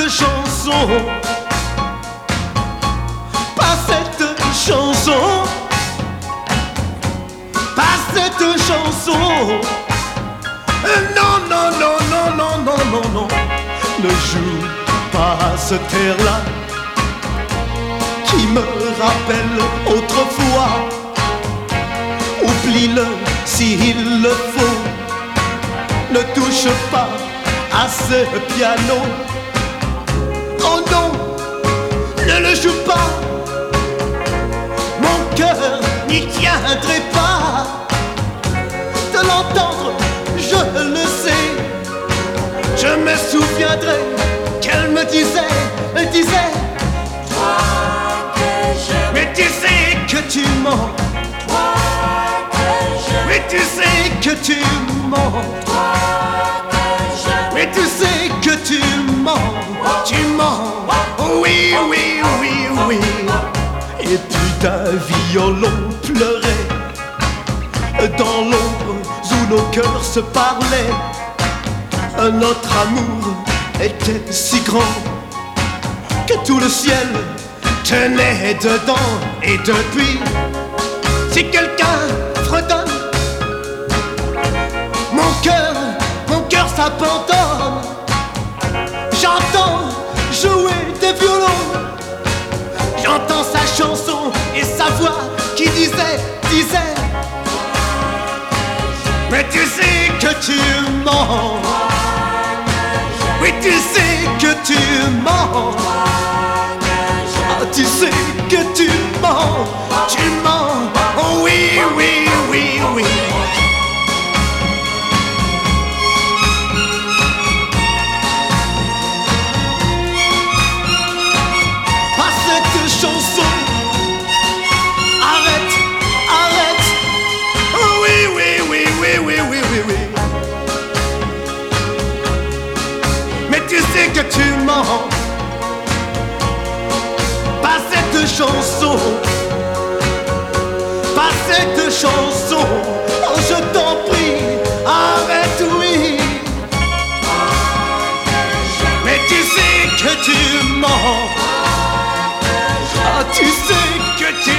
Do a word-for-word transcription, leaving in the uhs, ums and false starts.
cette chanson, pas cette chanson, pas cette chanson. Non, non, non, non, non, non, non, non. Ne joue pas ce terre-là qui me rappelle autrefois. Oublie-le s'il le faut. Ne touche pas à ce piano. Oh non, ne le joue pas. Mon cœur n'y tiendrait pas de l'entendre, je le sais. Je me souviendrai qu'elle me disait, elle disait, toi que j'aime, mais tu sais que tu mens, toi que j'aime, mais tu sais que tu mens, toi que j'aime, mais tu sais que tu mens, tu mens. Oui, oui, oui, oui. Et puis d'un violon pleurait dans l'ombre où nos cœurs se parlaient. Notre amour était si grand que tout le ciel tenait dedans. Et depuis, si quelqu'un fredonne, mon cœur, mon cœur s'abandonne. J'entends jouer des violons, j'entends sa chanson et sa voix qui disait, disait, mais tu sais que tu mens. Oui, tu sais que tu mens. Ah, tu sais que tu mens. Tu mens. Oh oui, oui, oui, oui. Pas cette chanson. Arrête, arrête. Oh oui, oui, oui, oui, oui, oui, oui, oui. Mais tu sais que tu mens. Pas cette chanson, pas cette chanson. Oh, je t'en prie, arrête, oui. Mais tu sais que tu mens. Ah, tu sais que tu